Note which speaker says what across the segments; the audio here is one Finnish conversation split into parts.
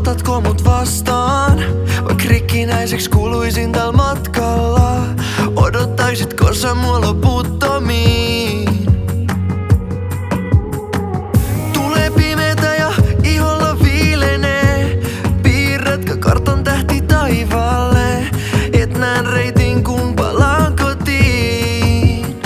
Speaker 1: otatko mut vastaan? Vaik rikkinäiseksi kuluisin tällä matkalla. Odottaisitko sä mua loputtomiin? Tulee pimeetä ja iholla viilenee. Piirrätkö kartan tähti taivaalle? Et näen reitin kun palaan kotiin.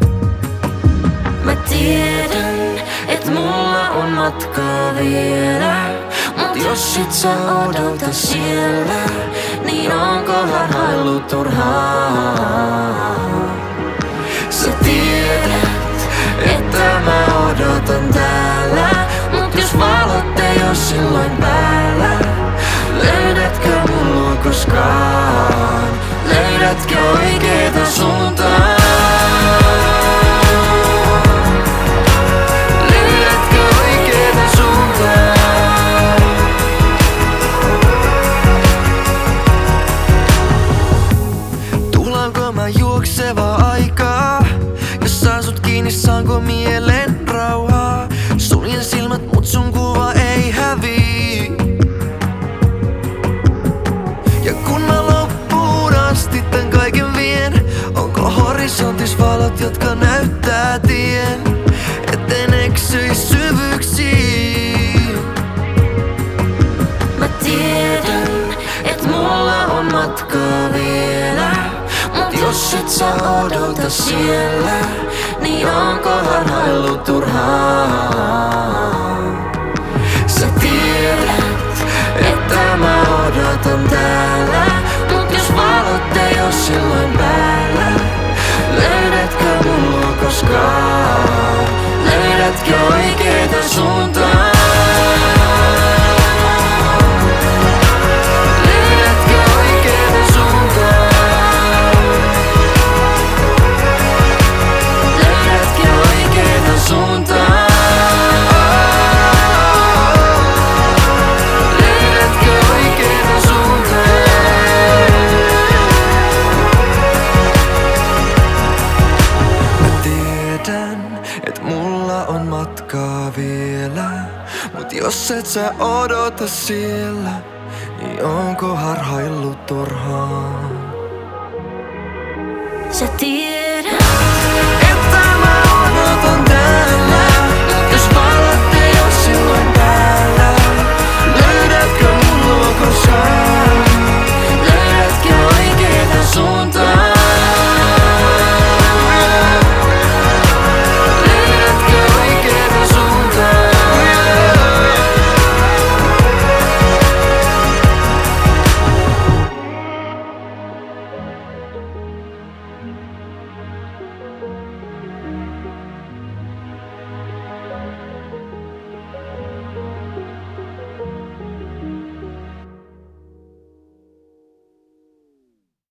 Speaker 2: Mä tiedän, et mulla on matkaa vielä. Mut jos et sä odota siellä, niin onko harhaillut turhaa? Sä tiedät, että mä odotan täällä. Mut jos valot ei oo silloin päällä, löydätkö mun luo koskaan? Löydätkö oikeeta suuntaa?
Speaker 1: Juokseva aikaa, jos saan sut kiinni, saanko mielen rauhaa? Suljen silmät, mut sun kuva ei hävii. Ja kun mä loppuun asti tän kaiken vien, onko horisontis valot, jotka näyttää tien, etten eksyis syvyyksiin?
Speaker 2: Mä tiedän, et mulla on matkaa vielä. Jos et sä odota siellä, niin onko harhaillut turhaa? Sä tiedät, että mä odotan täällä. Mut jos valot ei oo silloin päällä, löydätkö mun luo koskaan? Löydätkö oikeeta suuntaa?
Speaker 1: Et mulla on matkaa vielä, mut jos et sä odota siellä, niin onko harhaillut turhaan?
Speaker 2: Sä tiedät.